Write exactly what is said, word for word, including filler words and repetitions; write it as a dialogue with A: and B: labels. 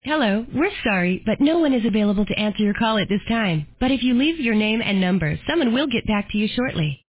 A: Hello, we're sorry, but no one is available to answer your call at this time. But if you leave your name and number, someone will get back to you shortly.